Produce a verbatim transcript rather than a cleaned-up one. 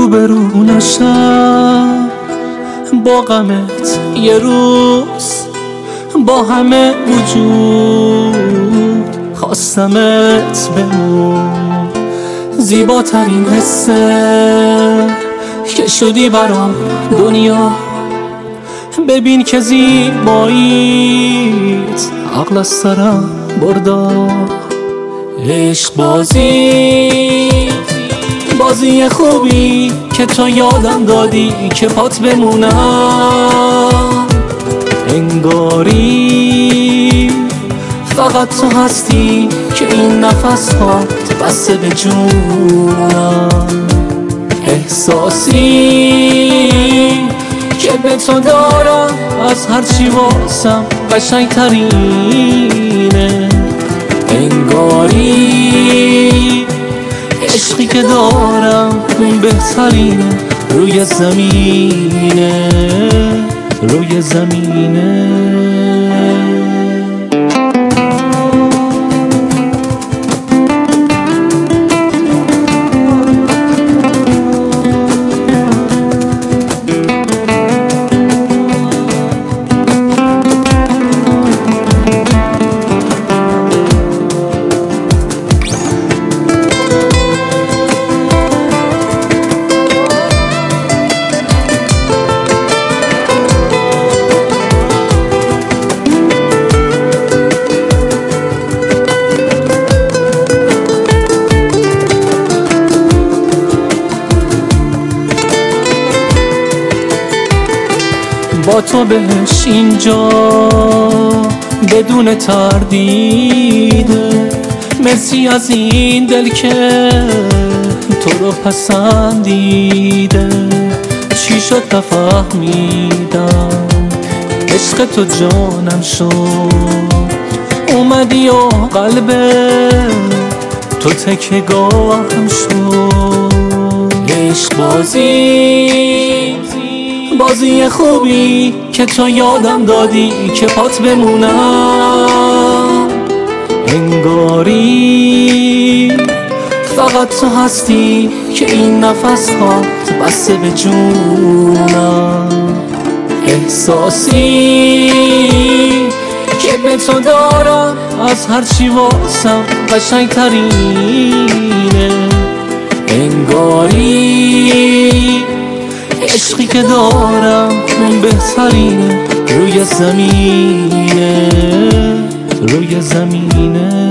روبرو نشم با غمت یه روز، با همه وجود خواستمت بمون. زیباترین حسه که شدی برام دنیا، ببین که زیباییت عقل از سرم بردا. عشق بازی بازی خوبی که تو یادم دادی که پات بمونم. انگاری فقط تو هستی که این نفس ها بسته به جونم. احساسی که به تو دارم از هرچی واسم قشنگ ترینه. انگاری عشقی که دارم بهترینه روی زمینه، روی زمینه. با تو بهش اینجا بدون تردید. مرسی از این دل که تو رو پسندیده. چی شد نفهمیدم عشق تو جانم شد. اومدی و قلب تو تکیه‌گاهم شد. عشق بازی بازی خوبی که تو یادم دادی که پات بمونم. انگاری فقط تو هستی که این نفس ها بسته به جونم. احساسی که به تو دارم از هرچی واسم قشنگ ترینه. انگاری عشقی که دارم بهترینه روی زمینه، روی زمینه.